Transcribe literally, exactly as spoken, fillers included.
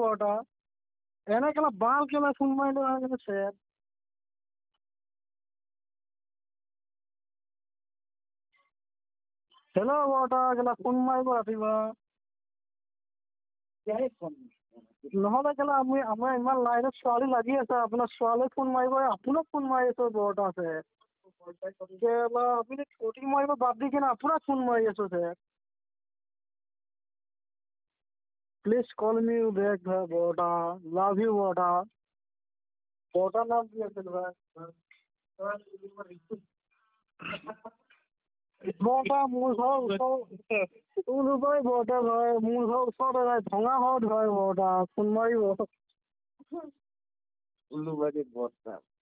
বৰটা এনে কেলা বাল কেলা ফোন মাৰিলো কেনে চেট হেল্ল' বৰটা কেলা ফোন মাৰিব ৰাতিপুৱা নহ'লে কেলা আমি আমাৰ ইমান লাইনত ছোৱালী লাগি আছে আপোনাৰ ছোৱালীক ফোন মাৰিব আপোনাক ফোন মাৰি আছোঁ বৰটা চেট কেলা আপুনি ফটিং মাৰিব বাদ দি কিনে আপোনাক ফোন মাৰি আছোঁ চেট প্লিজ কল মি বেক ভাই বৰটা লাভ ইউ বৰটা বৰটাৰ নাম কি আছিল ভাই বৰটা মোৰ ঘৰ ওচৰ উলুবাৰী বৰটা ভাই মোৰ ঘৰ ওচৰতে ভাই ভঙাগড়ত ভাই বৰটা ফোন মাৰিব উলুবাৰী বৰটা